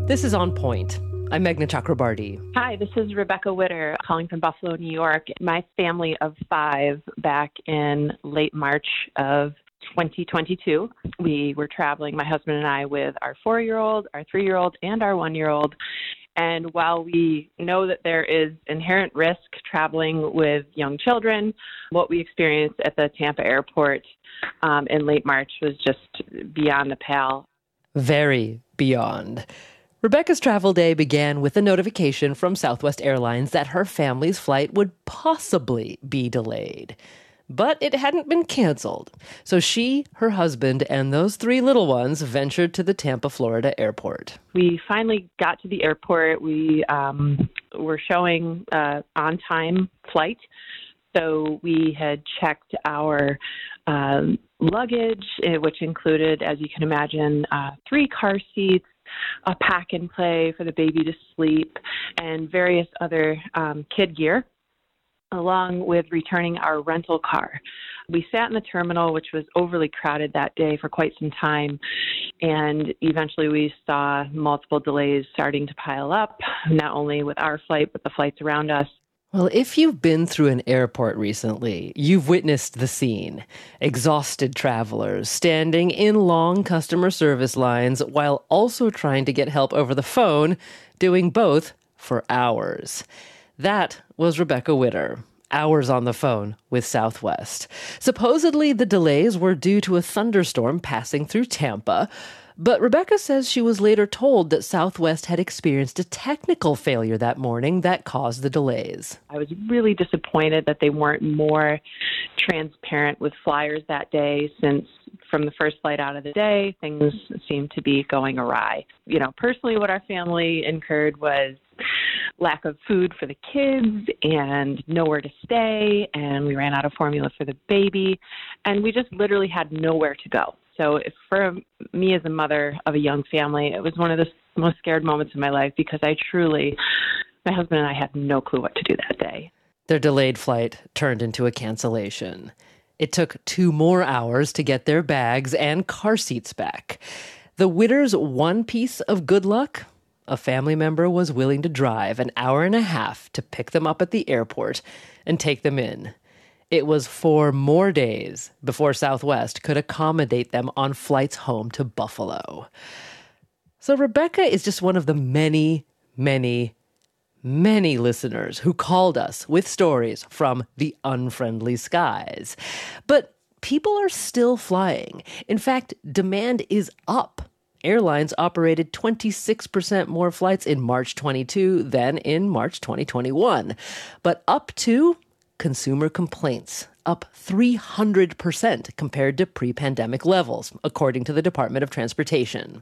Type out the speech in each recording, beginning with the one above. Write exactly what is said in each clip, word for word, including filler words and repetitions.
This is On Point. I'm Meghna Chakrabarty. Hi, this is Rebecca Witter calling from Buffalo, New York. My family of five back in late March of twenty twenty-two, we were traveling, my husband and I, with our four-year-old, our three-year-old, and our one-year-old. And while we know that there is inherent risk traveling with young children, what we experienced at the Tampa airport um, in late March was just beyond the pale. Very beyond. Rebecca's travel day began with a notification from Southwest Airlines that her family's flight would possibly be delayed. But it hadn't been canceled. So she, her husband, and those three little ones ventured to the Tampa, Florida airport. We finally got to the airport. We um, were showing uh, on-time flight. So we had checked our um, luggage, which included, as you can imagine, uh, three car seats, a pack and play for the baby to sleep, and various other um, kid gear, along with returning our rental car. We sat in the terminal, which was overly crowded that day for quite some time, and eventually we saw multiple delays starting to pile up, not only with our flight, but the flights around us. Well, if you've been through an airport recently, you've witnessed the scene. Exhausted travelers standing in long customer service lines while also trying to get help over the phone, doing both for hours. That was Rebecca Witter. Hours on the phone with Southwest. Supposedly, the delays were due to a thunderstorm passing through Tampa, but Rebecca says she was later told that Southwest had experienced a technical failure that morning that caused the delays. I was really disappointed that they weren't more transparent with flyers that day, since from the first flight out of the day, things seemed to be going awry. You know, personally, what our family incurred was lack of food for the kids and nowhere to stay, and we ran out of formula for the baby, and we just literally had nowhere to go. So if for me as a mother of a young family, it was one of the most scared moments of my life, because I truly, my husband and I had no clue what to do that day. Their delayed flight turned into a cancellation. It took two more hours to get their bags and car seats back. The Witters' one piece of good luck? A family member was willing to drive an hour and a half to pick them up at the airport and take them in. It was four more days before Southwest could accommodate them on flights home to Buffalo. So Rebecca is just one of the many, many, many listeners who called us with stories from the unfriendly skies. But people are still flying. In fact, demand is up. Airlines operated twenty-six percent more flights in March twenty-two than in March twenty twenty-one. But up to consumer complaints, up three hundred percent compared to pre-pandemic levels, according to the Department of Transportation.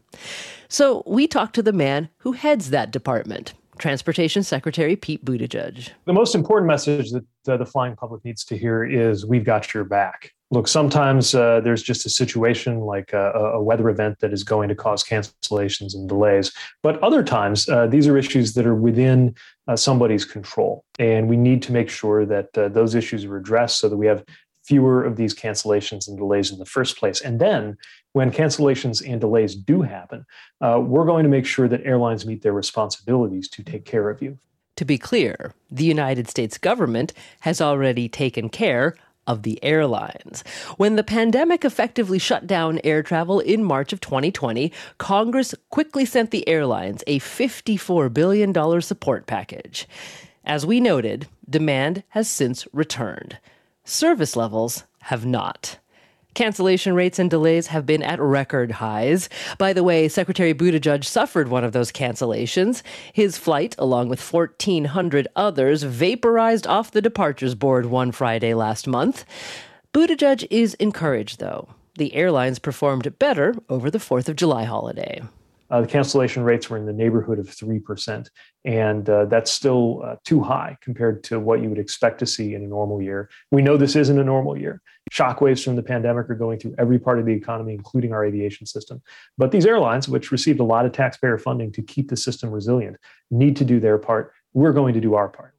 So we talked to the man who heads that department, Transportation Secretary Pete Buttigieg. The most important message that uh, the flying public needs to hear is we've got your back. Look, sometimes uh, there's just a situation like a, a weather event that is going to cause cancellations and delays. But other times, uh, these are issues that are within uh, somebody's control. And we need to make sure that uh, those issues are addressed so that we have fewer of these cancellations and delays in the first place. And then when cancellations and delays do happen, uh, we're going to make sure that airlines meet their responsibilities to take care of you. To be clear, the United States government has already taken care of the airlines. When the pandemic effectively shut down air travel in March of twenty twenty, Congress quickly sent the airlines a fifty-four billion dollars support package. As we noted, demand has since returned. Service levels have not. Cancellation rates and delays have been at record highs. By the way, Secretary Buttigieg suffered one of those cancellations. His flight, along with fourteen hundred others, vaporized off the departures board one Friday last month. Buttigieg is encouraged, though. The airlines performed better over the fourth of July holiday. Uh, the cancellation rates were in the neighborhood of three percent, and uh, that's still uh, too high compared to what you would expect to see in a normal year. We know this isn't a normal year. Shockwaves from the pandemic are going through every part of the economy, including our aviation system. But these airlines, which received a lot of taxpayer funding to keep the system resilient, need to do their part. We're going to do our part.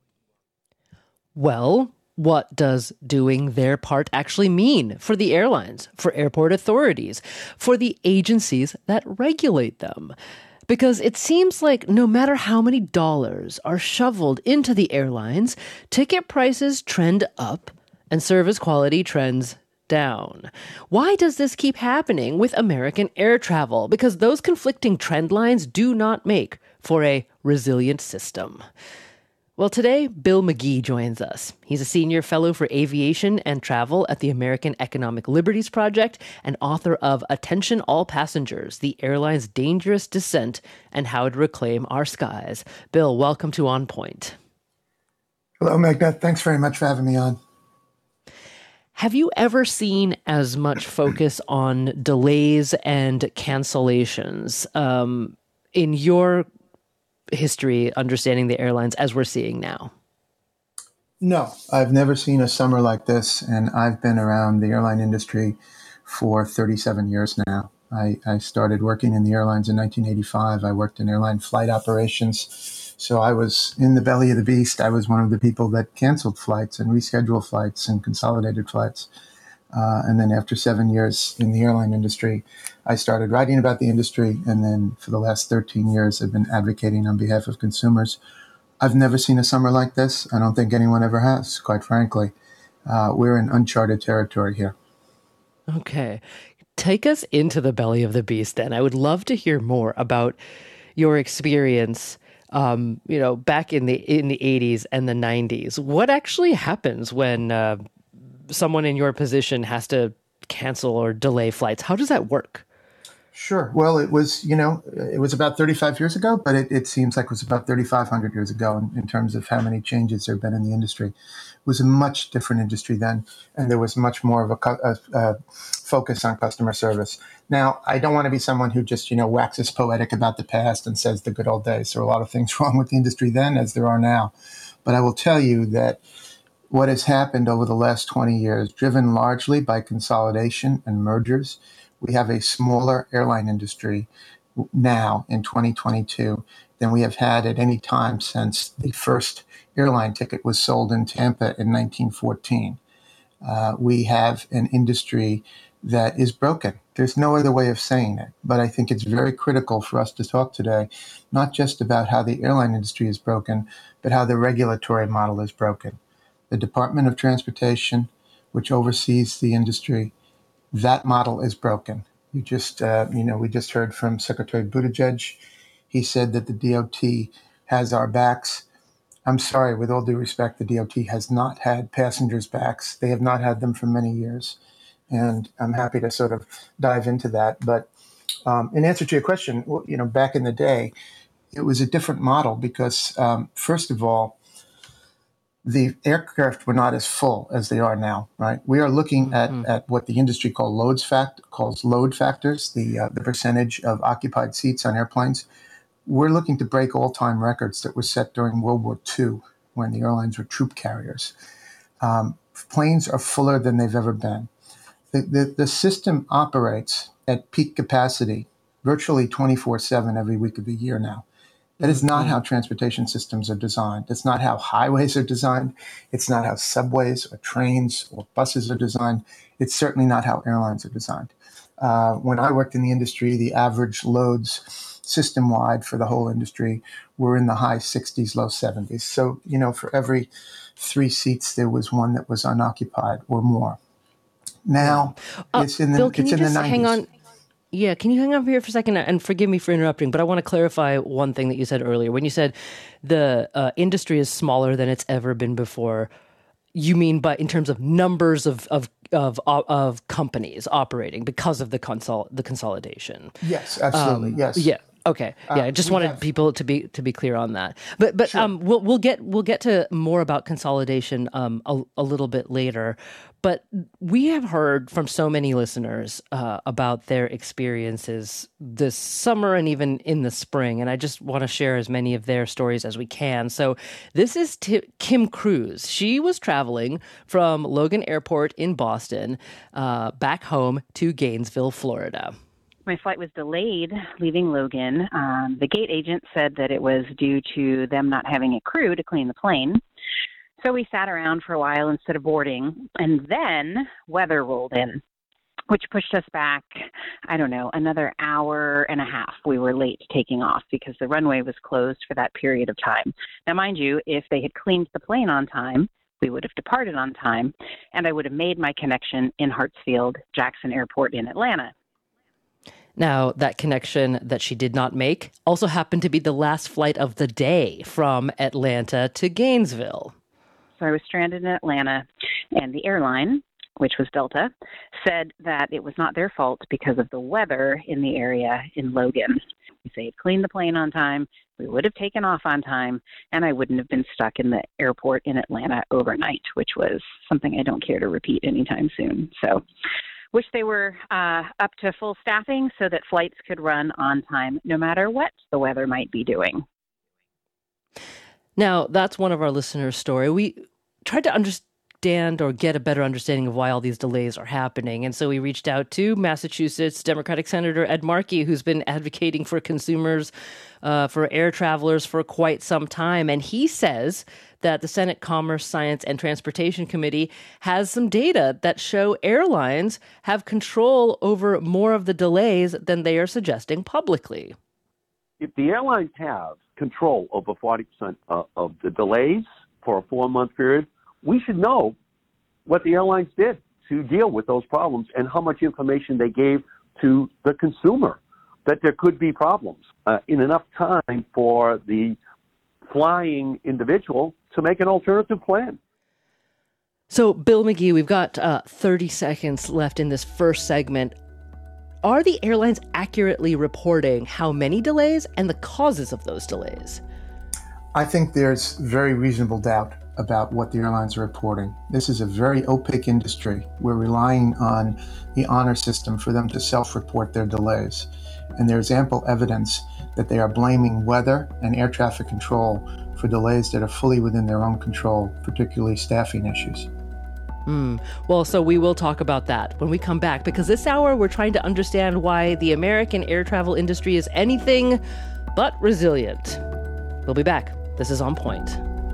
Well, what does doing their part actually mean for the airlines, for airport authorities, for the agencies that regulate them? Because it seems like no matter how many dollars are shoveled into the airlines, ticket prices trend up and service quality trends down. Why does this keep happening with American air travel? Because those conflicting trend lines do not make for a resilient system. Well, today, Bill McGee joins us. He's a senior fellow for aviation and travel at the American Economic Liberties Project and author of Attention All Passengers, the Airline's Dangerous Descent and How to Reclaim Our Skies. Bill, welcome to On Point. Hello, Meghna. Thanks very much for having me on. Have you ever seen as much focus on delays and cancellations um, in your history understanding the airlines as we're seeing now? No, I've never seen a summer like this, and I've been around the airline industry for thirty-seven years now. I, I started working in the airlines in nineteen eighty-five. I worked in airline flight operations, so I was in the belly of the beast. I was one of the people that canceled flights and rescheduled flights and consolidated flights. Uh, and then after seven years in the airline industry, I started writing about the industry. And then for the last thirteen years, I've been advocating on behalf of consumers. I've never seen a summer like this. I don't think anyone ever has, quite frankly. Uh, we're in uncharted territory here. Okay. Take us into the belly of the beast then. I would love to hear more about your experience um, you know, back in the in the eighties and the nineties. What actually happens when uh, someone in your position has to cancel or delay flights? How does that work? Sure. Well, it was, you know, it was about thirty-five years ago, but it, it seems like it was about thirty-five hundred years ago in, in terms of how many changes there have been in the industry. It was a much different industry then, and there was much more of a, a, a focus on customer service. Now, I don't want to be someone who just, you know, waxes poetic about the past and says the good old days. There are a lot of things wrong with the industry then as there are now. But I will tell you that what has happened over the last twenty years, driven largely by consolidation and mergers, we have a smaller airline industry now in twenty twenty-two than we have had at any time since the first airline ticket was sold in Tampa in nineteen fourteen. Uh, we have an industry that is broken. There's no other way of saying it, but I think it's very critical for us to talk today, not just about how the airline industry is broken, but how the regulatory model is broken. The Department of Transportation, which oversees the industry, that model is broken. You just, uh, you know, we just heard from Secretary Buttigieg. He said that the D O T has our backs. I'm sorry, with all due respect, the D O T has not had passengers' backs. They have not had them for many years. And I'm happy to sort of dive into that. But um, in answer to your question, you know, back in the day, it was a different model because, um, first of all, the aircraft were not as full as they are now, right? We are looking at, mm-hmm. at what the industry call loads fact, calls load factors, the uh, the percentage of occupied seats on airplanes. We're looking to break all-time records that were set during World War Two when the airlines were troop carriers. Um, planes are fuller than they've ever been. The, the, the system operates at peak capacity virtually twenty-four seven every week of the year now. That is not how transportation systems are designed. It's not how highways are designed. It's not how subways or trains or buses are designed. It's certainly not how airlines are designed. Uh, when I worked in the industry, the average loads system-wide for the whole industry were in the high sixties, low seventies. So, you know, for every three seats, there was one that was unoccupied or more. Now, uh, it's in the, Bill, can it's you in just the nineties. Hang on. Yeah, can you hang on here for a second? And forgive me for interrupting, but I want to clarify one thing that you said earlier. When you said the uh, industry is smaller than it's ever been before, you mean by in terms of numbers of of of, of companies operating because of the consol the consolidation? Yes, absolutely. Um, yes. Yeah. Okay. Yeah, I just wanted have... people to be to be clear on that. But but sure. um, we'll we'll get we'll get to more about consolidation um a, a little bit later. But we have heard from so many listeners uh, about their experiences this summer and even in the spring, and I just want to share as many of their stories as we can. So this is T- Kim Cruz. She was traveling from Logan Airport in Boston uh, back home to Gainesville, Florida. My flight was delayed leaving Logan. Um, the gate agent said that it was due to them not having a crew to clean the plane. So we sat around for a while instead of boarding, and then weather rolled in. which pushed us back, I don't know, another hour and a half. We were late taking off because the runway was closed for that period of time. Now, mind you, if they had cleaned the plane on time, we would have departed on time, and I would have made my connection in Hartsfield Jackson Airport in Atlanta. Now, that connection that she did not make also happened to be the last flight of the day from Atlanta to Gainesville. So I was stranded in Atlanta, and the airline, which was Delta, said that it was not their fault because of the weather in the area in Logan. If they had cleaned the plane on time, we would have taken off on time, and I wouldn't have been stuck in the airport in Atlanta overnight, which was something I don't care to repeat anytime soon. So wish they were uh, up to full staffing so that flights could run on time no matter what the weather might be doing. Now, that's one of our listeners' story. We tried to understand or get a better understanding of why all these delays are happening. And so we reached out to Massachusetts Democratic Senator Ed Markey, who's been advocating for consumers, uh, for air travelers for quite some time. And he says that the Senate Commerce, Science, and Transportation Committee has some data that show airlines have control over more of the delays than they are suggesting publicly. If the airlines have control over forty percent of, of the delays for a four-month period, we should know what the airlines did to deal with those problems and how much information they gave to the consumer, that there could be problems uh, in enough time for the flying individual to make an alternative plan. So, Bill McGee, we've got uh, thirty seconds left in this first segment. Are the airlines accurately reporting how many delays and the causes of those delays? I think there's very reasonable doubt about what the airlines are reporting. This is a very opaque industry. We're relying on the honor system for them to self-report their delays. And there's ample evidence that they are blaming weather and air traffic control for delays that are fully within their own control, particularly staffing issues. Mm. Well, so we will talk about that when we come back, because this hour we're trying to understand why the American air travel industry is anything but resilient. We'll be back. This is On Point.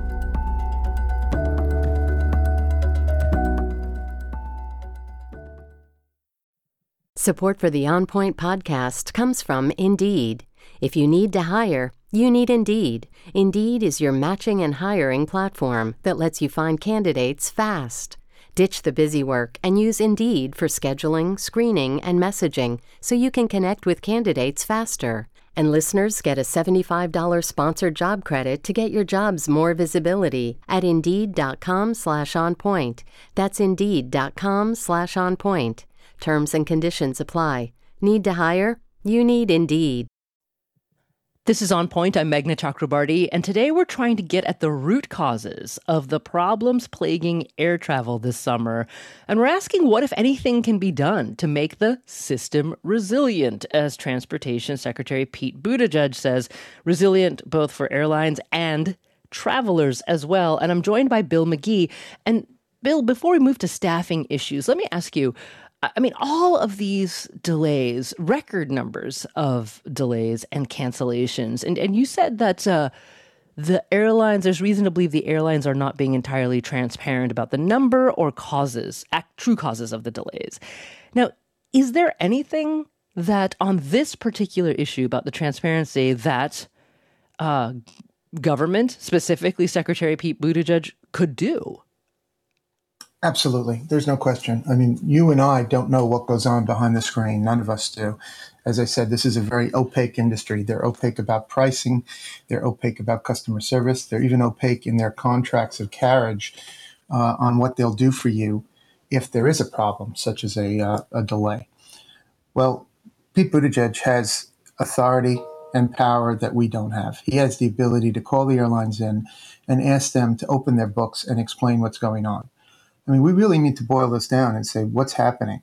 Support for the On Point podcast comes from Indeed. If you need to hire, you need Indeed. Indeed is your matching and hiring platform that lets you find candidates fast. Ditch the busy work and use Indeed for scheduling, screening, and messaging so you can connect with candidates faster. And listeners get a seventy-five dollars sponsored job credit to get your jobs more visibility at Indeed.com slash on point. That's Indeed.com slash on point. Terms and conditions apply. Need to hire? You need Indeed. This is On Point. I'm Meghna Chakrabarti, and today we're trying to get at the root causes of the problems plaguing air travel this summer. And we're asking what, if anything, can be done to make the system resilient, as Transportation Secretary Pete Buttigieg says, resilient both for airlines and travelers as well. And I'm joined by Bill McGee. And Bill, before we move to staffing issues, let me ask you, I mean, all of these delays, record numbers of delays and cancellations. And and you said that uh, the airlines, there's reason to believe the airlines are not being entirely transparent about the number or causes, act, true causes of the delays. Now, is there anything that on this particular issue about the transparency that uh, government, specifically Secretary Pete Buttigieg, could do? Absolutely. There's no question. I mean, you and I don't know what goes on behind the screen. None of us do. As I said, this is a very opaque industry. They're opaque about pricing. They're opaque about customer service. They're even opaque in their contracts of carriage uh, on what they'll do for you if there is a problem, such as a, uh, a delay. Well, Pete Buttigieg has authority and power that we don't have. He has the ability to call the airlines in and ask them to open their books and explain what's going on. I mean, we really need to boil this down and say, what's happening?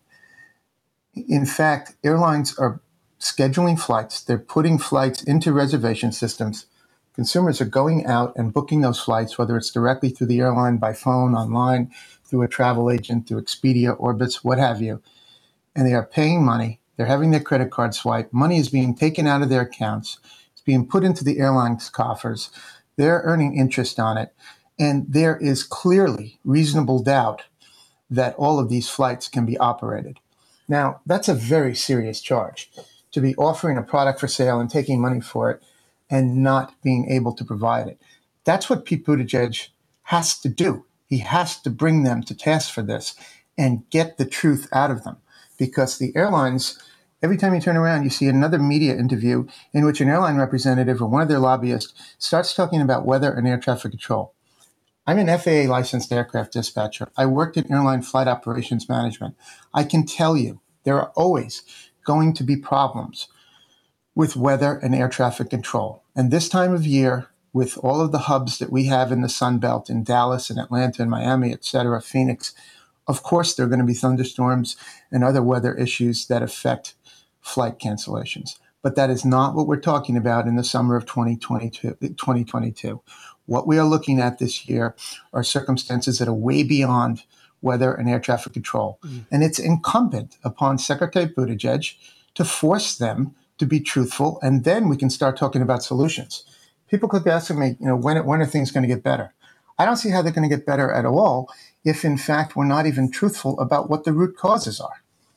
In fact, airlines are scheduling flights. They're putting flights into reservation systems. Consumers are going out and booking those flights, whether it's directly through the airline, by phone, online, through a travel agent, through Expedia, Orbitz, what have you. And they are paying money. They're having their credit card swiped. Money is being taken out of their accounts. It's being put into the airline's coffers. They're earning interest on it. And there is clearly reasonable doubt that all of these flights can be operated. Now, that's a very serious charge, to be offering a product for sale and taking money for it and not being able to provide it. That's what Pete Buttigieg has to do. He has to bring them to task for this and get the truth out of them, because the airlines, every time you turn around, you see another media interview in which an airline representative or one of their lobbyists starts talking about weather and air traffic control. I'm an F A A licensed aircraft dispatcher. I worked in airline flight operations management. I can tell you there are always going to be problems with weather and air traffic control. And this time of year, with all of the hubs that we have in the Sun Belt, in Dallas and Atlanta and Miami, et cetera, Phoenix, of course, there are going to be thunderstorms and other weather issues that affect flight cancellations. But that is not what we're talking about in the summer of twenty twenty-two. What we are looking at this year are circumstances that are way beyond weather and air traffic control. Mm. And it's incumbent upon Secretary Buttigieg to force them to be truthful, and then we can start talking about solutions. People could be asking me, you know, when, when are things going to get better? I don't see how they're going to get better at all if, in fact, we're not even truthful about what the root causes are.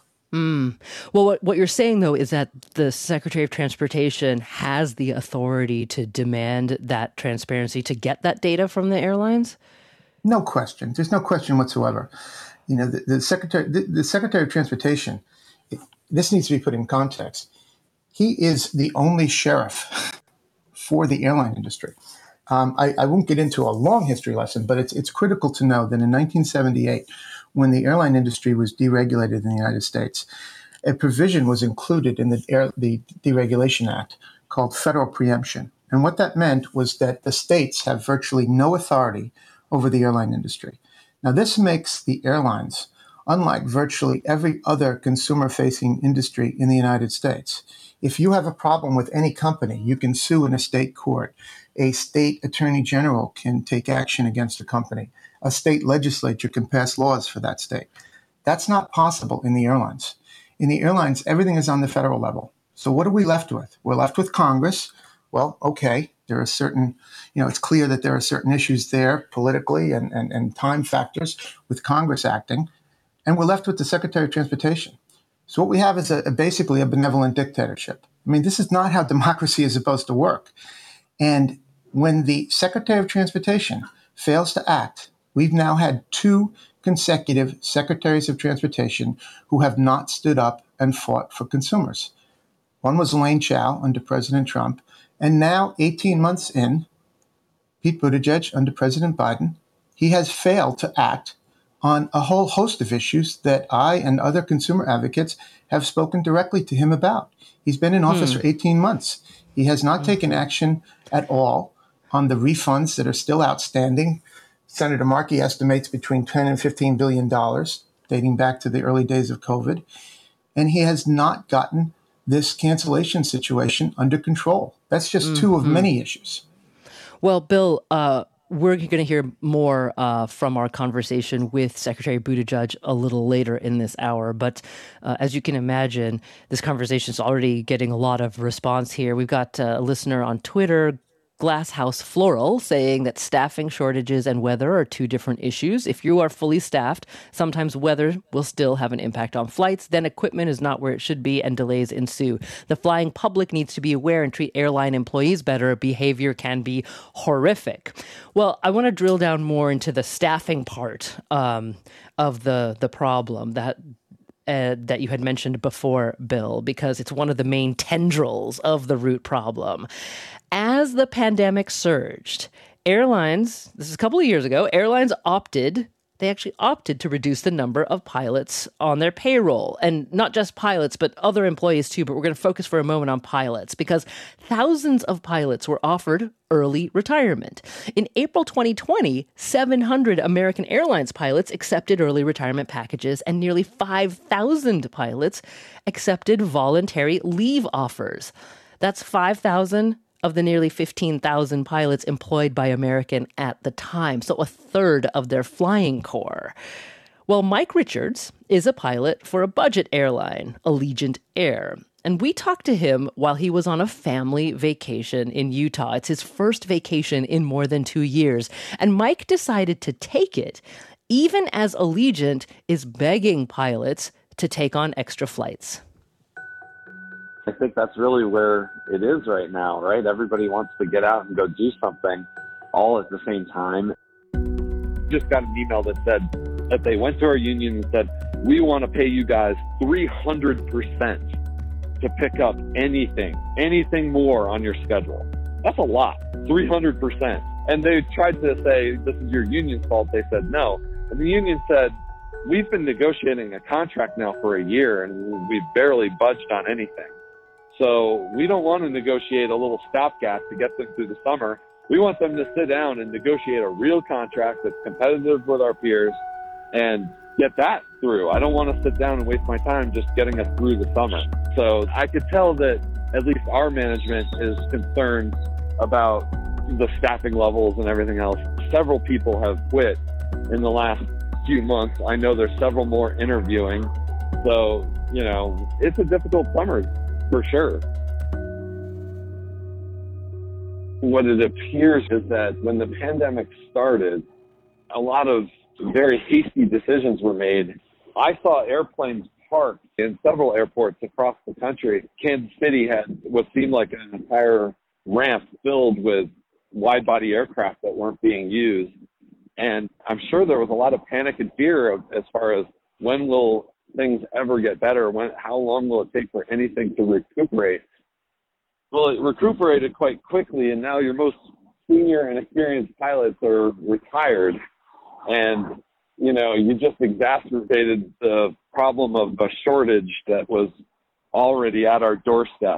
Mm. Well, what, what you're saying, though, is that the Secretary of Transportation has the authority to demand that transparency, to get that data from the airlines? No question. There's no question whatsoever. You know, the, the Secretary, the, the Secretary of Transportation, it, this needs to be put in context. He is the only sheriff for the airline industry. Um, I, I won't get into a long history lesson, but it's it's critical to know that in nineteen seventy-eight, when the airline industry was deregulated in the United States, a provision was included in the, Air, the Deregulation Act called federal preemption. And what that meant was that the states have virtually no authority over the airline industry. Now, this makes the airlines unlike virtually every other consumer-facing industry in the United States. If you have a problem with any company, you can sue in a state court. A state attorney general can take action against a company. A state legislature can pass laws for that state. That's not possible in the airlines. In the airlines, everything is on the federal level. So what are we left with? We're left with Congress. Well, okay, there are certain, you know, it's clear that there are certain issues there politically and, and, and time factors with Congress acting. And we're left with the Secretary of Transportation. So what we have is a, a basically a benevolent dictatorship. I mean, this is not how democracy is supposed to work. And when the Secretary of Transportation fails to act, we've now had two consecutive Secretaries of Transportation who have not stood up and fought for consumers. One was Elaine Chao under President Trump, and now, eighteen months in, Pete Buttigieg under President Biden, he has failed to act on a whole host of issues that I and other consumer advocates have spoken directly to him about. He's been in office hmm. for eighteen months. He has not mm-hmm. taken action at all on the refunds that are still outstanding. Senator Markey estimates between ten and fifteen billion dollars, dating back to the early days of COVID. And he has not gotten this cancellation situation under control. That's just mm-hmm. two of many issues. Well, Bill, uh, we're going to hear more uh, from our conversation with Secretary Buttigieg a little later in this hour. But uh, as you can imagine, this conversation is already getting a lot of response here. We've got uh, a listener on Twitter, Glasshouse Floral, saying that staffing shortages and weather are two different issues. If you are fully staffed, sometimes weather will still have an impact on flights. Then equipment is not where it should be and delays ensue. The flying public needs to be aware and treat airline employees better. Behavior can be horrific. Well, I want to drill down more into the staffing part um, of the, the problem that Uh, that you had mentioned before, Bill, because it's one of the main tendrils of the root problem. As the pandemic surged, airlines, this is a couple of years ago, airlines opted, they actually opted to reduce the number of pilots on their payroll. And not just pilots, but other employees too. But we're going to focus for a moment on pilots because thousands of pilots were offered early retirement. In April twenty twenty, seven hundred American Airlines pilots accepted early retirement packages and nearly five thousand pilots accepted voluntary leave offers. That's five thousand of the nearly fifteen thousand pilots employed by American at the time, so a third of their flying corps. Well, Mike Richards is a pilot for a budget airline, Allegiant Air. And we talked to him while he was on a family vacation in Utah. It's his first vacation in more than two years. And Mike decided to take it, even as Allegiant is begging pilots to take on extra flights. I think that's really where it is right now, right? Everybody wants to get out and go do something all at the same time. Just got an email that said that they went to our union and said, we want to pay you guys three hundred percent to pick up anything, anything more on your schedule. That's a lot, three hundred percent. And they tried to say, this is your union's fault. They said no. And the union said, we've been negotiating a contract now for a year and we've barely budged on anything. So we don't want to negotiate a little stopgap to get them through the summer. We want them to sit down and negotiate a real contract that's competitive with our peers and get that through. I don't want to sit down and waste my time just getting us through the summer. So I could tell that at least our management is concerned about the staffing levels and everything else. Several people have quit in the last few months. I know there's several more interviewing. So, you know, it's a difficult summer for sure. What it appears is that when the pandemic started, a lot of very hasty decisions were made. I saw airplanes parked in several airports across the country. Kansas City had what seemed like an entire ramp filled with wide-body aircraft that weren't being used. And I'm sure there was a lot of panic and fear of, as far as when will things ever get better? When, how long will it take for anything to recuperate? Well, it recuperated quite quickly, and now your most senior and experienced pilots are retired. And, you know, you just exacerbated the problem of a shortage that was already at our doorstep.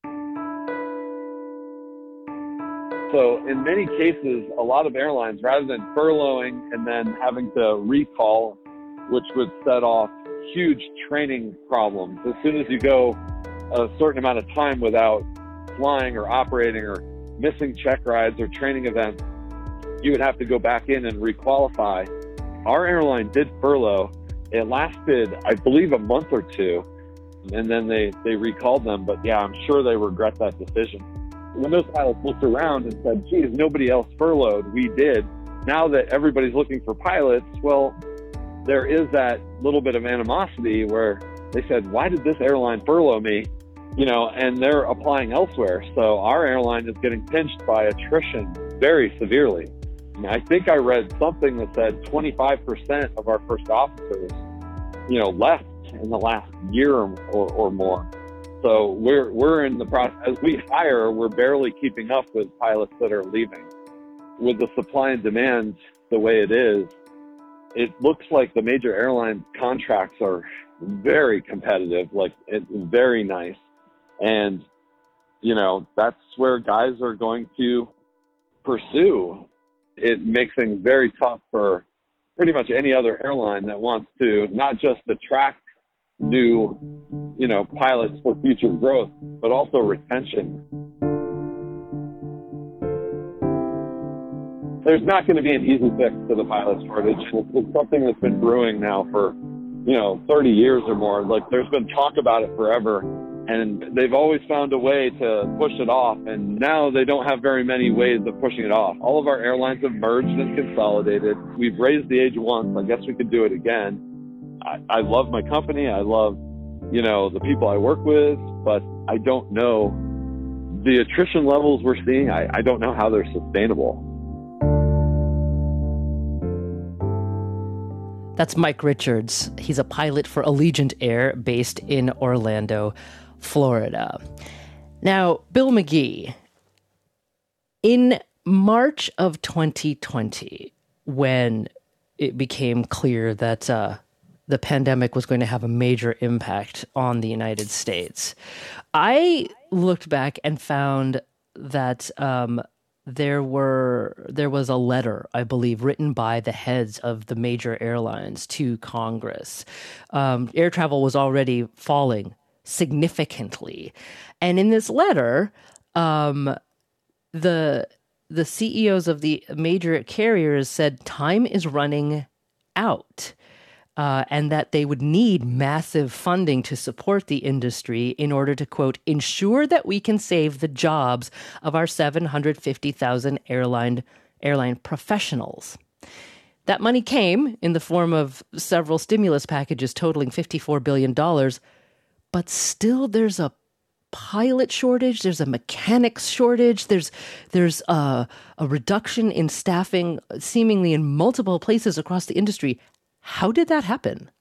So in many cases, a lot of airlines, rather than furloughing and then having to recall, which would set off huge training problems. As soon as you go a certain amount of time without flying or operating or missing check rides or training events, you would have to go back in and requalify. Our airline did furlough. It lasted, I believe, a month or two, and then they, they recalled them. But yeah, I'm sure they regret that decision. When those pilots looked around and said, geez, nobody else furloughed, we did. Now that everybody's looking for pilots, well, there is that little bit of animosity where they said, why did this airline furlough me? You know, and they're applying elsewhere. So our airline is getting pinched by attrition very severely. I mean, I think I read something that said twenty-five percent of our first officers, you know, left in the last year or, or, or more. So we're we're in the process. As we hire, we're barely keeping up with pilots that are leaving. With the supply and demand the way it is, it looks like the major airline contracts are very competitive, like it's very nice. And, you know, that's where guys are going to pursue. It makes things very tough for pretty much any other airline that wants to not just attract new, you know, pilots for future growth, but also retention. There's not going to be an easy fix to the pilot shortage. It's something that's been brewing now for, you know, thirty years or more. Like, there's been talk about it forever, and they've always found a way to push it off, and now they don't have very many ways of pushing it off. All of our airlines have merged and consolidated. We've raised the age once. I guess we could do it again. I, I love my company. I love, you know, the people I work with, but I don't know the attrition levels we're seeing. I, I don't know how they're sustainable. That's Mike Richards. He's a pilot for Allegiant Air based in Orlando, Florida. Now, Bill McGee, in March of twenty twenty, when it became clear that uh, the pandemic was going to have a major impact on the United States, I looked back and found that um, there were there was a letter, I believe, written by the heads of the major airlines to Congress. Um, air travel was already falling significantly, and in this letter, um, the the C E Os of the major carriers said time is running out. Uh, and that they would need massive funding to support the industry in order to, quote, ensure that we can save the jobs of our seven hundred fifty thousand airline airline professionals. That money came in the form of several stimulus packages totaling fifty-four billion dollars, but still there's a pilot shortage, there's a mechanics shortage, there's there's a, a reduction in staffing seemingly in multiple places across the industry. How did that happen?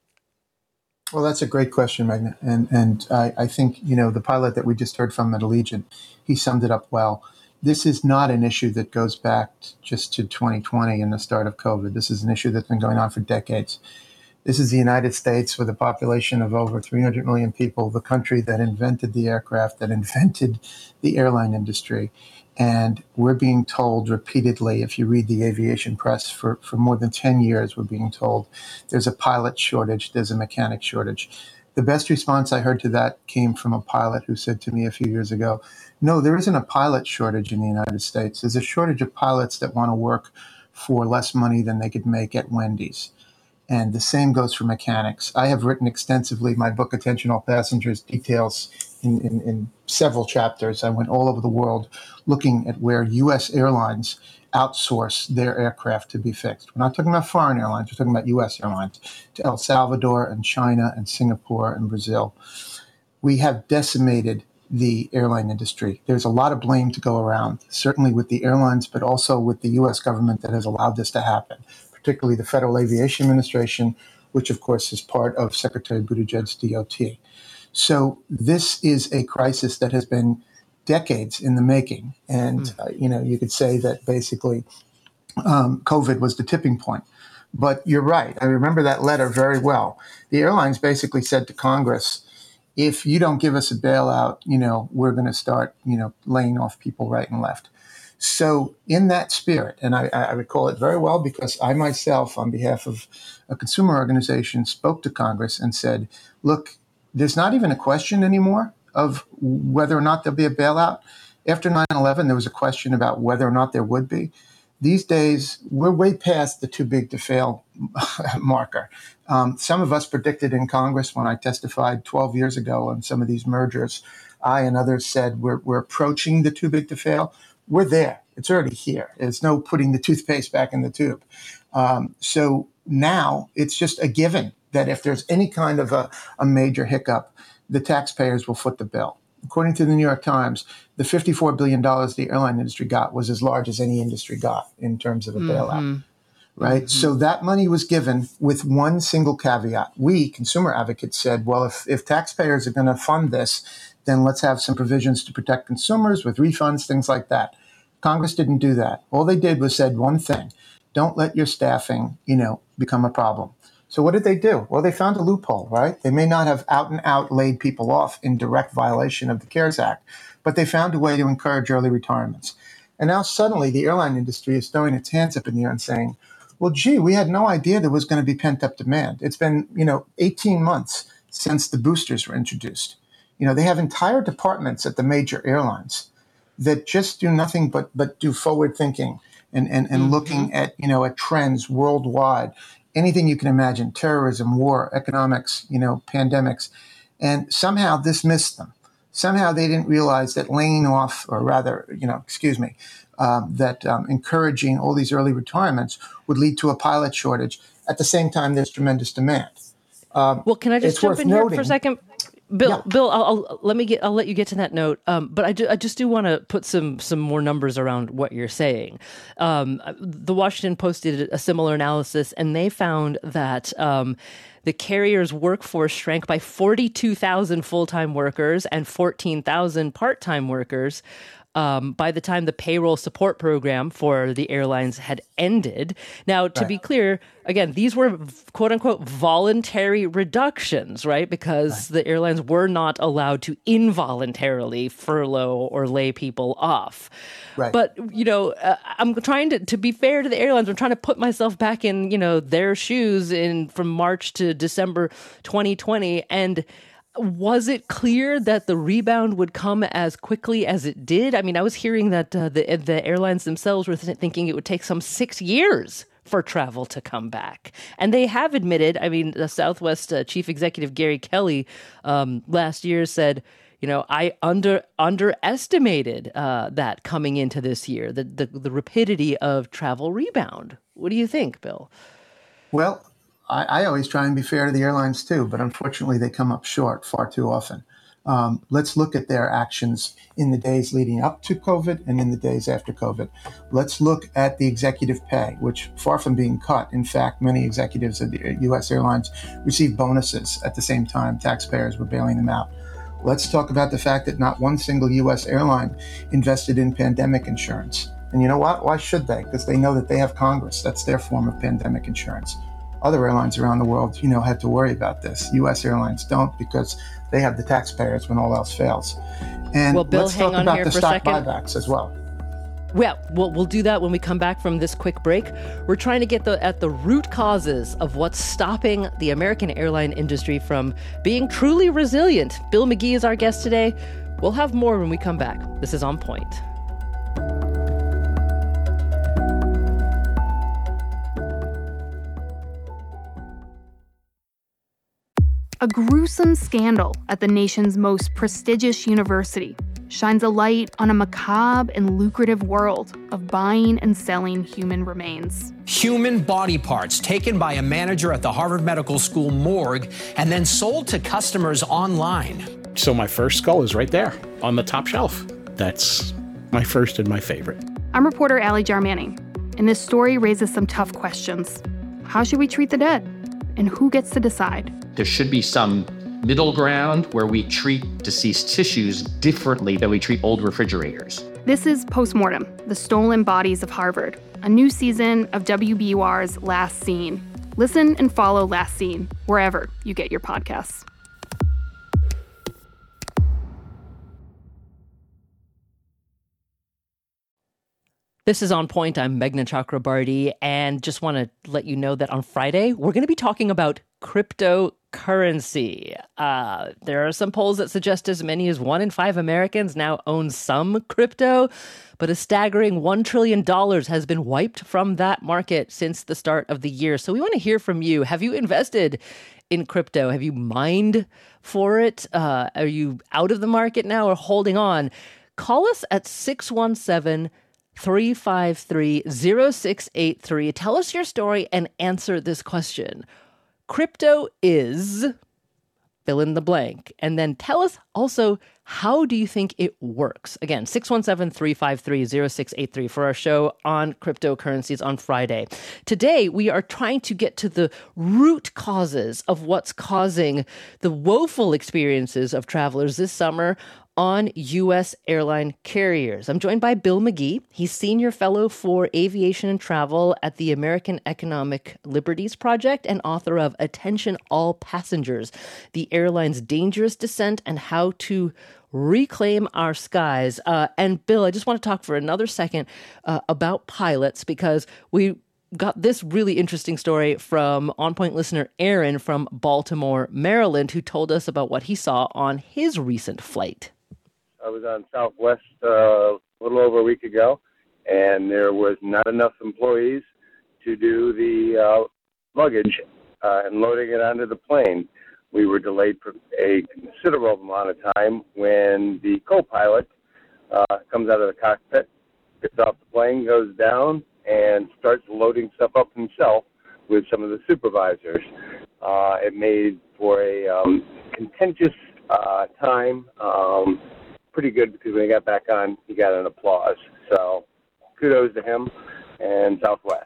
Well, that's a great question, Magna. And and I, I think, you know, the pilot that we just heard from at Allegiant, he summed it up well. This is not an issue that goes back just to twenty twenty and the start of COVID. This is an issue that's been going on for decades. This is the United States with a population of over three hundred million people, the country that invented the aircraft, that invented the airline industry. And we're being told repeatedly, if you read the aviation press for, for more than ten years, we're being told there's a pilot shortage, there's a mechanic shortage. The best response I heard to that came from a pilot who said to me a few years ago, no, there isn't a pilot shortage in the United States. There's a shortage of pilots that want to work for less money than they could make at Wendy's. And the same goes for mechanics. I have written extensively. My book, Attention All Passengers, details in, in, in several chapters. I went all over the world looking at where U S airlines outsource their aircraft to be fixed. We're not talking about foreign airlines. We're talking about U S airlines to El Salvador and China and Singapore and Brazil. We have decimated the airline industry. There's a lot of blame to go around, certainly with the airlines, but also with the U S government that has allowed this to happen, particularly the Federal Aviation Administration, which of course is part of Secretary Buttigieg's D O T. So this is a crisis that has been decades in the making. And, mm. uh, you know, you could say that basically um, COVID was the tipping point. But you're right. I remember that letter very well. The airlines basically said to Congress, if you don't give us a bailout, you know, we're going to start, you know, laying off people right and left. So in that spirit, and I, I recall it very well because I myself, on behalf of a consumer organization, spoke to Congress and said, look, there's not even a question anymore of whether or not there'll be a bailout. After nine eleven, there was a question about whether or not there would be. These days, we're way past the too big to fail marker. Um, some of us predicted in Congress when I testified twelve years ago on some of these mergers, I and others said we're, we're approaching the too big to fail. We're there. It's already here. There's no putting the toothpaste back in the tube. Um, so now it's just a given that if there's any kind of a, a major hiccup, the taxpayers will foot the bill. According to the New York Times, the fifty-four billion dollars the airline industry got was as large as any industry got in terms of a bailout, mm-hmm. right? Mm-hmm. So that money was given with one single caveat. We, consumer advocates, said, well, if, if taxpayers are going to fund this, then let's have some provisions to protect consumers with refunds, things like that. Congress didn't do that. All they did was said one thing: don't let your staffing, you know, become a problem. So what did they do? Well, they found a loophole, right? They may not have out and out laid people off in direct violation of the CARES Act, but they found a way to encourage early retirements. And now suddenly the airline industry is throwing its hands up in the air and saying, well, gee, we had no idea there was going to be pent up demand. It's been, you know, eighteen months since the boosters were introduced. You know, they have entire departments at the major airlines that just do nothing but but do forward thinking and, and, and mm-hmm. looking at, you know, at trends worldwide. Anything you can imagine, terrorism, war, economics, you know, pandemics. And somehow this missed them. Somehow they didn't realize that laying off, or rather, you know, excuse me, um, that um, encouraging all these early retirements would lead to a pilot shortage. At the same time, there's tremendous demand. Um, well, can I just jump in here noting, for a second? Bill, yeah. Bill, I'll, I'll let me get. I'll let you get to that note. Um, but I, do, I just do want to put some some more numbers around what you're saying. Um, the Washington Post did a similar analysis, and they found that um, the carrier's workforce shrank by forty-two thousand full-time workers and fourteen thousand part-time workers. Um, by the time the payroll support program for the airlines had ended. Now, to right. be clear, again, these were quote unquote voluntary reductions, right? Because right. the airlines were not allowed to involuntarily furlough or lay people off. Right. But, you know, uh, I'm trying to, to be fair to the airlines. I'm trying to put myself back in, you know, their shoes in from March to December twenty twenty. And was it clear that the rebound would come as quickly as it did? I mean, I was hearing that uh, the the airlines themselves were th- thinking it would take some six years for travel to come back. And they have admitted, I mean, the Southwest uh, chief executive Gary Kelly um, last year said, you know, I under underestimated uh, that coming into this year, the, the the rapidity of travel rebound. What do you think, Bill? Well, I, I always try and be fair to the airlines too, but unfortunately they come up short far too often. Um, let's look at their actions in the days leading up to COVID and in the days after COVID. Let's look at the executive pay, which far from being cut, in fact, many executives of the U S airlines received bonuses at the same time taxpayers were bailing them out. Let's talk about the fact that not one single U S airline invested in pandemic insurance. And you know what? Why should they? Because they know that they have Congress. That's their form of pandemic insurance. Other airlines around the world, you know, had to worry about this. U S airlines don't because they have the taxpayers when all else fails. And well, Bill, let's hang talk on about here the for a stock second. buybacks as well. Well, well, we'll do that when we come back from this quick break. We're trying to get the, at the root causes of what's stopping the American airline industry from being truly resilient. Bill McGee is our guest today. We'll have more when we come back. This is On Point. A gruesome scandal at the nation's most prestigious university shines a light on a macabre and lucrative world of buying and selling human remains. Human body parts taken by a manager at the Harvard Medical School morgue and then sold to customers online. So my first skull is right there on the top shelf. That's my first and my favorite. I'm reporter Allie Jarmanning, and this story raises some tough questions. How should we treat the dead? And who gets to decide? There should be some middle ground where we treat deceased tissues differently than we treat old refrigerators. This is Postmortem, the Stolen Bodies of Harvard, a new season of W B U R's Last Scene. Listen and follow Last Scene wherever you get your podcasts. This is On Point. I'm Meghna Chakrabarty, and just want to let you know that on Friday, we're going to be talking about cryptocurrency. Uh, there are some polls that suggest as many as one in five Americans now own some crypto, but a staggering one trillion dollars has been wiped from that market since the start of the year. So we want to hear from you. Have you invested in crypto? Have you mined for it? Uh, are you out of the market now or holding on? Call us at six one seven, three five three, zero six eight three. Tell us your story and answer this question. Crypto is fill in the blank. And then tell us also, how do you think it works? Again, six one seven, three five three, zero six eight three for our show on cryptocurrencies on Friday. Today, we are trying to get to the root causes of what's causing the woeful experiences of travelers this summer on U S airline carriers. I'm joined by Bill McGee. He's Senior Fellow for Aviation and Travel at the American Economic Liberties Project and author of Attention All Passengers, the Airline's Dangerous Descent and How to Reclaim Our Skies. Uh, and Bill, I just want to talk for another second uh, about pilots, because we got this really interesting story from On Point listener Aaron from Baltimore, Maryland, who told us about what he saw on his recent flight. I was on Southwest uh, a little over a week ago, and there was not enough employees to do the uh, luggage uh, and loading it onto the plane. We were delayed for a considerable amount of time when the co-pilot uh, comes out of the cockpit, gets off the plane, goes down, and starts loading stuff up himself with some of the supervisors. Uh, it made for a um, contentious uh, time. Um, pretty good, because when he got back on, he got an applause. So kudos to him and Southwest.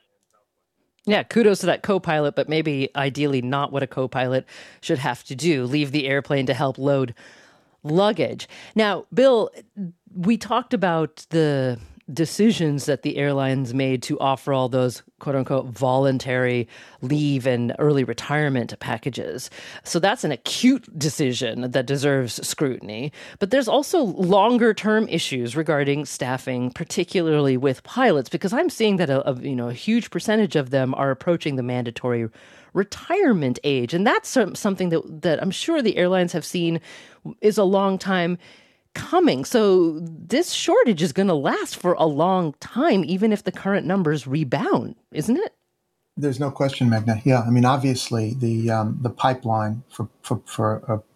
Yeah, kudos to that co-pilot, but maybe ideally not what a co-pilot should have to do, leave the airplane to help load luggage. Now, Bill, we talked about the decisions that the airlines made to offer all those quote-unquote voluntary leave and early retirement packages. So that's an acute decision that deserves scrutiny. But there's also longer-term issues regarding staffing, particularly with pilots, because I'm seeing that a, a you know a huge percentage of them are approaching the mandatory retirement age, and that's something that that I'm sure the airlines have seen is a long time coming. So this shortage is going to last for a long time, even if the current numbers rebound, isn't it? There's no question, Meghna. Yeah, I mean, obviously, the um, the pipeline for for, for uh,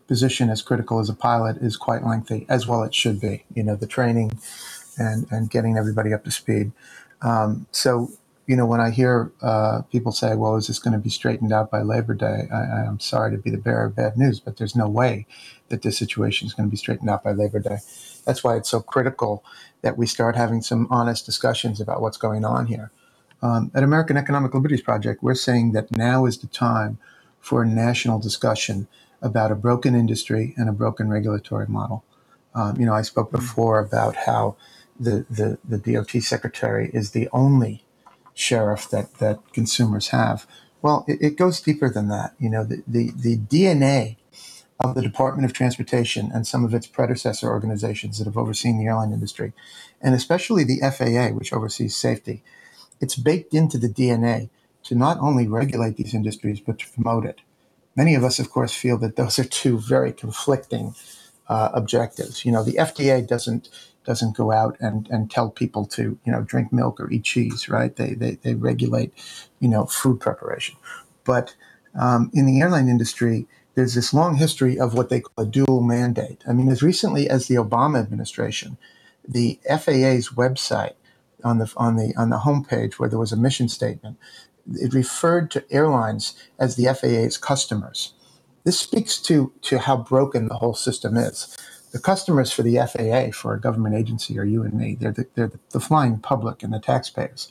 position as critical as a pilot is quite lengthy, as well it should be. You know, the training and, and getting everybody up to speed. Um, so, you know, when I hear uh, people say, well, is this going to be straightened out by Labor Day? I, I'm sorry to be the bearer of bad news, but there's no way that this situation is going to be straightened out by Labor Day. That's why it's so critical that we start having some honest discussions about what's going on here. Um, at American Economic Liberties Project, we're saying that now is the time for a national discussion about a broken industry and a broken regulatory model. Um, you know, I spoke before about how the, the, the D O T secretary is the only sheriff that, that consumers have. Well, it, it goes deeper than that. You know, the, the, the D N A of the Department of Transportation and some of its predecessor organizations that have overseen the airline industry, and especially the F A A, which oversees safety, it's baked into the D N A to not only regulate these industries, but to promote it. Many of us, of course, feel that those are two very conflicting uh, objectives. You know, the F D A doesn't doesn't go out and, and tell people to, you know, drink milk or eat cheese, right? They they, they regulate, you know, food preparation. But um, in the airline industry, there's this long history of what they call a dual mandate. I mean, as recently as the Obama administration, the F A A's website on the on the on the homepage where there was a mission statement, it referred to airlines as the F A A's customers. This speaks to to how broken the whole system is. The customers for the F A A, for a government agency, are you and me. They're the, they're the flying public and the taxpayers.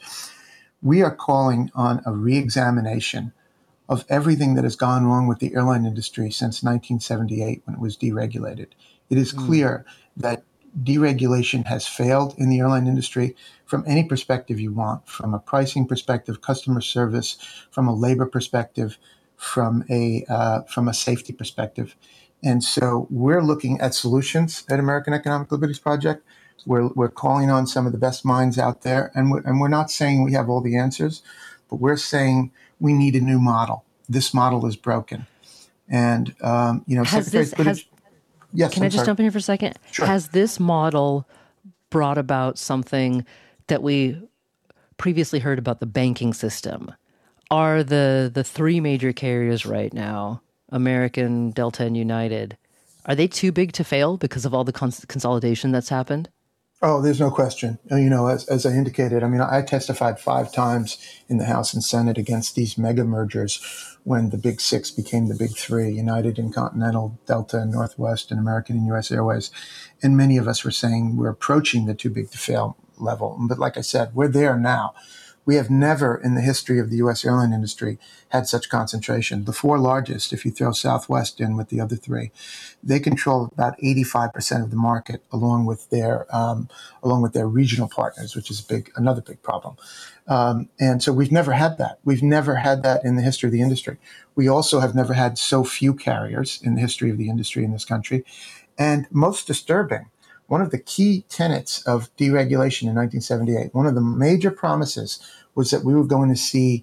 We are calling on a reexamination of everything that has gone wrong with the airline industry since nineteen seventy-eight when it was deregulated. It is mm. clear that deregulation has failed in the airline industry from any perspective you want, from a pricing perspective, customer service, from a labor perspective, from a uh, from a safety perspective. And so we're looking at solutions at American Economic Liberties Project. We're we're calling on some of the best minds out there, and we're, and we're not saying we have all the answers, but we're saying we need a new model. This model is broken. And, um, you know, has Secretary this, Buttigieg, has, yes, Can I'm I just sorry. jump in here for a second? Sure. Has this model brought about something that we previously heard about the banking system? Are the, the three major carriers right now, American, Delta, and United, are they too big to fail because of all the cons- consolidation that's happened? Oh, there's no question. You know, as, as I indicated, I mean, I testified five times in the House and Senate against these mega mergers when the big six became the big three, United and Continental, Delta and Northwest, and American and U S Airways. And many of us were saying we're approaching the too big to fail level. But like I said, we're there now. We have never in the history of the U S airline industry had such concentration. The four largest, if you throw Southwest in with the other three, they control about eighty-five percent of the market, along with their um, along with their regional partners, which is a big another big problem. Um, and so we've never had that. We've never had that in the history of the industry. We also have never had so few carriers in the history of the industry in this country. And most disturbing, one of the key tenets of deregulation in nineteen seventy-eight, one of the major promises was that we were going to see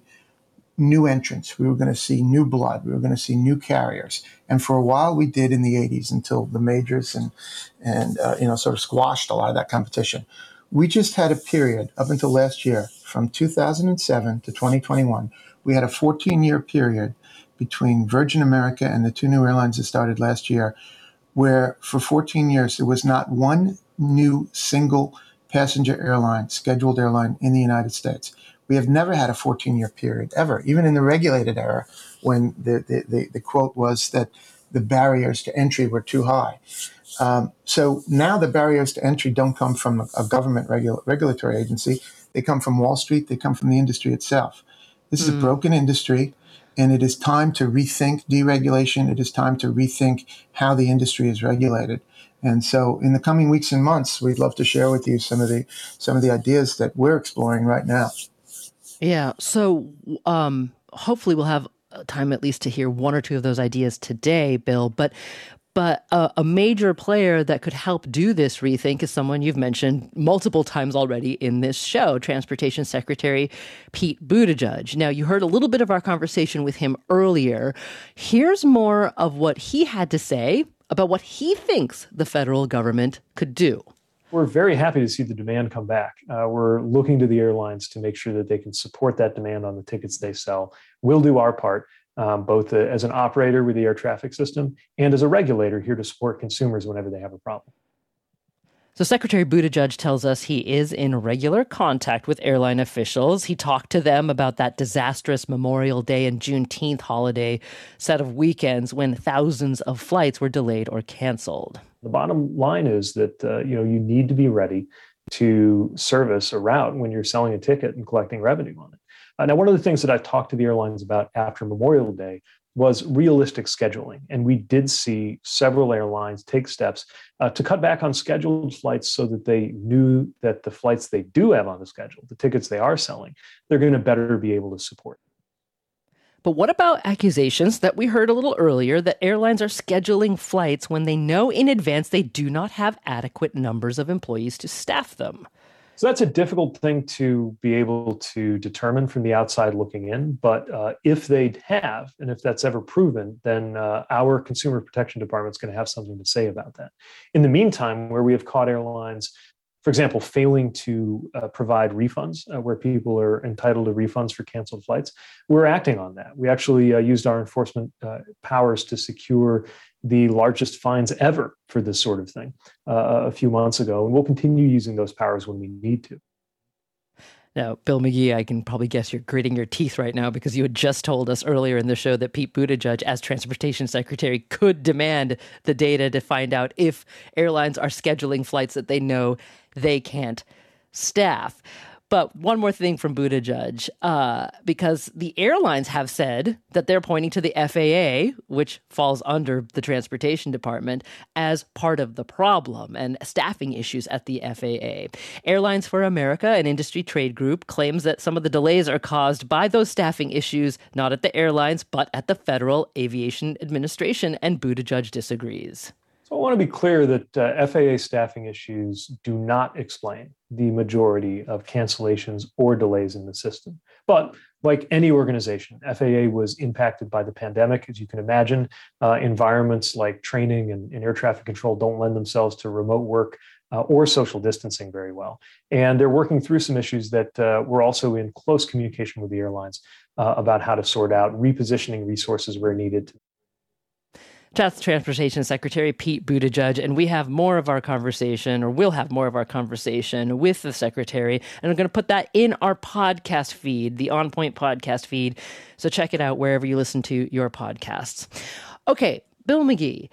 new entrants. We were going to see new blood. We were going to see new carriers. And for a while we did in the eighties until the majors and, and uh, you know, sort of squashed a lot of that competition. We just had a period up until last year, from two thousand seven to twenty twenty-one. We had a fourteen-year period between Virgin America and the two new airlines that started last year, where for fourteen years there was not one new single passenger airline, scheduled airline in the United States. We have never had a fourteen-year period, ever, even in the regulated era, when the, the, the, the quote was that the barriers to entry were too high. Um, so now the barriers to entry don't come from a, a government regu- regulatory agency. They come from Wall Street. They come from the industry itself. This is mm. a broken industry, and it is time to rethink deregulation. It is time to rethink how the industry is regulated. And so in the coming weeks and months, we'd love to share with you some of the some of the ideas that we're exploring right now. Yeah. So um, hopefully we'll have time at least to hear one or two of those ideas today, Bill. But but uh, a major player that could help do this rethink is someone you've mentioned multiple times already in this show, Transportation Secretary Pete Buttigieg. Now, you heard a little bit of our conversation with him earlier. Here's more of what he had to say about what he thinks the federal government could do. We're very happy to see the demand come back. Uh, we're looking to the airlines to make sure that they can support that demand on the tickets they sell. We'll do our part. um, both uh, as an operator with the air traffic system and as a regulator here to support consumers whenever they have a problem. So Secretary Buttigieg tells us he is in regular contact with airline officials. He talked to them about that disastrous Memorial Day and Juneteenth holiday set of weekends when thousands of flights were delayed or canceled. The bottom line is that uh, you know you need to be ready to service a route when you're selling a ticket and collecting revenue on it. Uh, now, one of the things that I talked to the airlines about after Memorial Day was realistic scheduling. And we did see several airlines take steps uh, to cut back on scheduled flights so that they knew that the flights they do have on the schedule, the tickets they are selling, they're going to better be able to support. But what about accusations that we heard a little earlier that airlines are scheduling flights when they know in advance they do not have adequate numbers of employees to staff them? So that's a difficult thing to be able to determine from the outside looking in. But uh, if they have, and if that's ever proven, then uh, our Consumer Protection Department is going to have something to say about that. In the meantime, where we have caught airlines, for example, failing to uh, provide refunds uh, where people are entitled to refunds for canceled flights, we're acting on that. We actually uh, used our enforcement uh, powers to secure the largest fines ever for this sort of thing uh, a few months ago, and we'll continue using those powers when we need to. Now, Bill McGee, I can probably guess you're gritting your teeth right now because you had just told us earlier in the show that Pete Buttigieg, as Transportation Secretary, could demand the data to find out if airlines are scheduling flights that they know they can't staff. But one more thing from Buttigieg, uh, because the airlines have said that they're pointing to the F A A, which falls under the Transportation Department, as part of the problem and staffing issues at the F A A. Airlines for America, an industry trade group, claims that some of the delays are caused by those staffing issues, not at the airlines, but at the Federal Aviation Administration, and Buttigieg disagrees. So I want to be clear that uh, F A A staffing issues do not explain the majority of cancellations or delays in the system. But like any organization, F A A was impacted by the pandemic. As you can imagine, uh, environments like training and, and air traffic control don't lend themselves to remote work uh, or social distancing very well. And they're working through some issues that uh, we're also in close communication with the airlines uh, about how to sort out, repositioning resources where needed. That's Transportation Secretary Pete Buttigieg, and we have more of our conversation, or we'll have more of our conversation with the Secretary, and I'm going to put that in our podcast feed, the On Point podcast feed, so check it out wherever you listen to your podcasts. Okay, Bill McGee,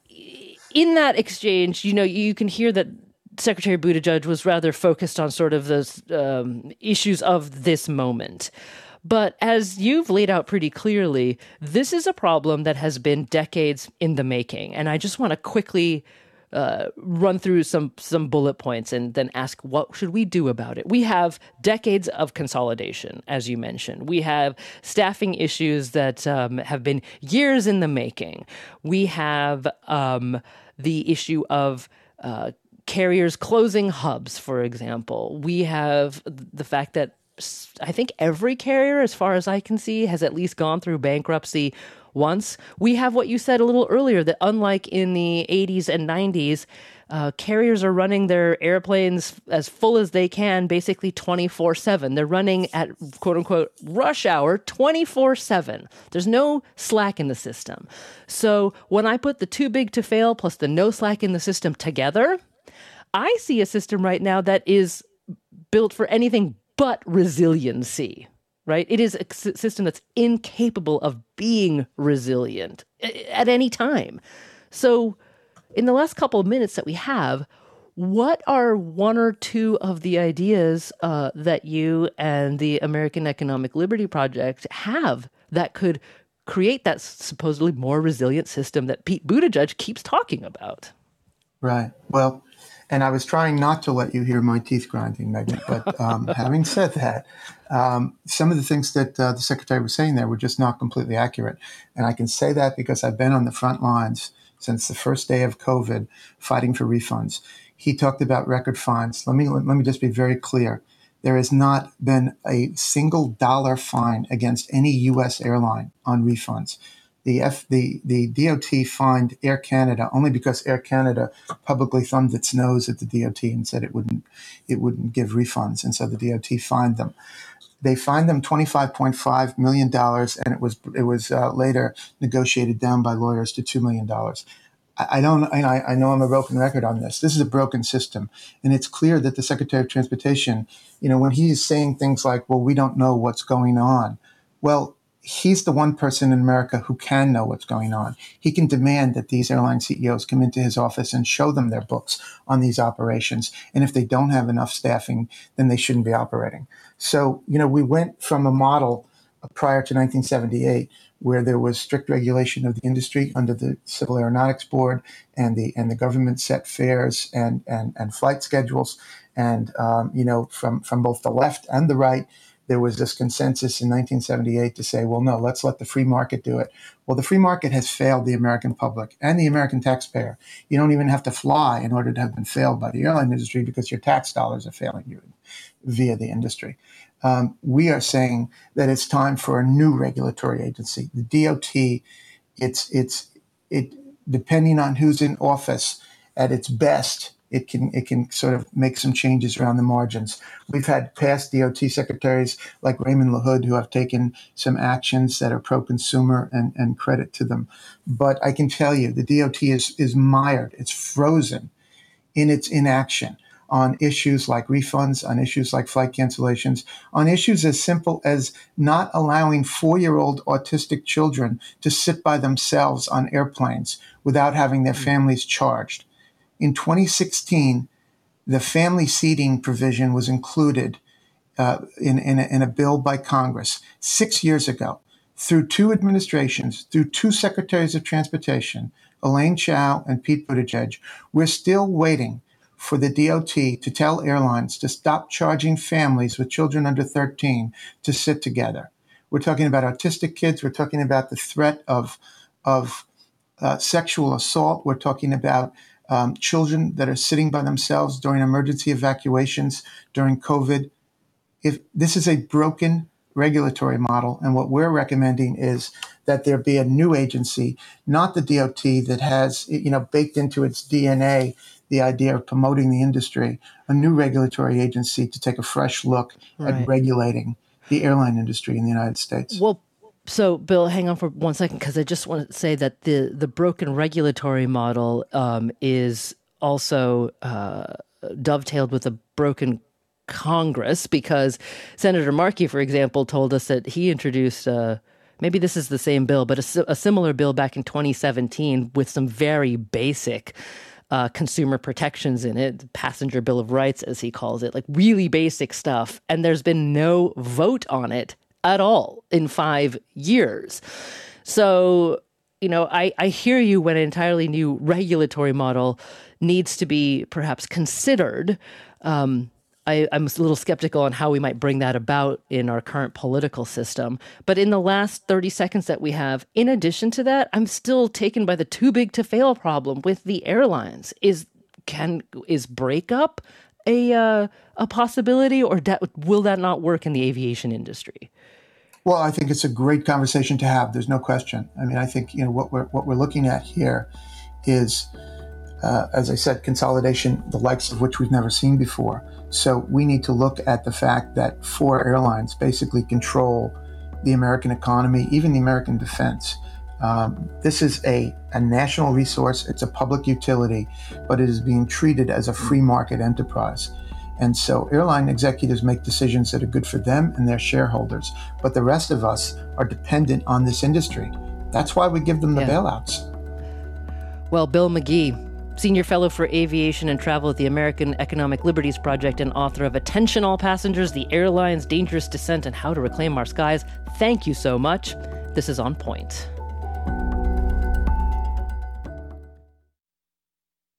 in that exchange, you know, you can hear that Secretary Buttigieg was rather focused on sort of those um, issues of this moment. But as you've laid out pretty clearly, this is a problem that has been decades in the making. And I just want to quickly uh, run through some some bullet points and then ask, what should we do about it? We have decades of consolidation, as you mentioned. We have staffing issues that um, have been years in the making. We have um, the issue of uh, carriers closing hubs, for example. We have the fact that I think every carrier, as far as I can see, has at least gone through bankruptcy once. We have what you said a little earlier, that unlike in the eighties and nineties, uh, carriers are running their airplanes as full as they can, basically twenty-four seven. They're running at, quote unquote, rush hour twenty-four seven. There's no slack in the system. So when I put the too big to fail plus the no slack in the system together, I see a system right now that is built for anything but resiliency, right? It is a system that's incapable of being resilient at any time. So in the last couple of minutes that we have, what are one or two of the ideas uh, that you and the American Economic Liberty Project have that could create that supposedly more resilient system that Pete Buttigieg keeps talking about? Right. Well, and I was trying not to let you hear my teeth grinding, Megan. But um, having said that, um, some of the things that uh, the Secretary was saying there were just not completely accurate. And I can say that because I've been on the front lines since the first day of COVID fighting for refunds. He talked about record fines. Let me let me just be very clear. There has not been a single dollar fine against any U S airline on refunds. The, F, the the D O T fined Air Canada only because Air Canada publicly thumbed its nose at the D O T and said it wouldn't it wouldn't give refunds, and so the D O T fined them. They fined them twenty-five point five million dollars, and it was it was uh, later negotiated down by lawyers to two million dollars. I don't. I, I know I'm a broken record on this. This is a broken system, and it's clear that the Secretary of Transportation, you know, when he is saying things like, "Well, we don't know what's going on," well, he's the one person in America who can know what's going on. He can demand that these airline C E Os come into his office and show them their books on these operations. And if they don't have enough staffing, then they shouldn't be operating. So, you know, we went from a model prior to nineteen seventy-eight where there was strict regulation of the industry under the Civil Aeronautics Board, and the and the government set fares and and, and flight schedules. And, um, you know, from, from both the left and the right, there was this consensus in nineteen seventy-eight to say, well, no, let's let the free market do it. Well, the free market has failed the American public and the American taxpayer. You don't even have to fly in order to have been failed by the airline industry because your tax dollars are failing you via the industry. Um, we are saying that it's time for a new regulatory agency. The D O T, it's it's it depending on who's in office, at its best, it can it can sort of make some changes around the margins. We've had past D O T secretaries like Raymond LaHood who have taken some actions that are pro-consumer, and, and credit to them. But I can tell you the D O T is is mired, it's frozen in its inaction on issues like refunds, on issues like flight cancellations, on issues as simple as not allowing four-year-old autistic children to sit by themselves on airplanes without having their families charged. In twenty sixteen, the family seating provision was included uh, in, in, a, in a bill by Congress six years ago. Through two administrations, through two secretaries of transportation, Elaine Chao and Pete Buttigieg, we're still waiting for the D O T to tell airlines to stop charging families with children under thirteen to sit together. We're talking about autistic kids. We're talking about the threat of, of uh, sexual assault. We're talking about um, children that are sitting by themselves during emergency evacuations during COVID. If this is a broken regulatory model, and what we're recommending is that there be a new agency, not the D O T that has, you know, baked into its D N A the idea of promoting the industry, a new regulatory agency to take a fresh look right. at regulating the airline industry in the United States. Well, so Bill, hang on for one second, because I just want to say that the, the broken regulatory model um, is also uh, dovetailed with a broken Congress, because Senator Markey, for example, told us that he introduced uh, maybe this is the same bill, but a, a similar bill back in twenty seventeen with some very basic Uh, consumer protections in it, the Passenger Bill of Rights, as he calls it, like really basic stuff. And there's been no vote on it at all in five years. So, you know, I, I hear you when an entirely new regulatory model needs to be perhaps considered. Um, I, I'm a little skeptical on how we might bring that about in our current political system. But in the last thirty seconds that we have, in addition to that, I'm still taken by the too big to fail problem with the airlines. Is can is breakup a uh, a possibility, or that, will that not work in the aviation industry? Well, I think it's a great conversation to have. There's no question. I mean, I think you know what we're what we're looking at here is, uh, as I said, consolidation, the likes of which we've never seen before. So we need to look at the fact that four airlines basically control the American economy, even the American defense. Um, this is a, a national resource. It's a public utility, but it is being treated as a free market enterprise. And so airline executives make decisions that are good for them and their shareholders. But the rest of us are dependent on this industry. That's why we give them the yeah. bailouts. Well, Bill McGee, Senior Fellow for Aviation and Travel at the American Economic Liberties Project and author of Attention All Passengers, The Airline's Dangerous Descent and How to Reclaim Our Skies. Thank you so much. This is On Point.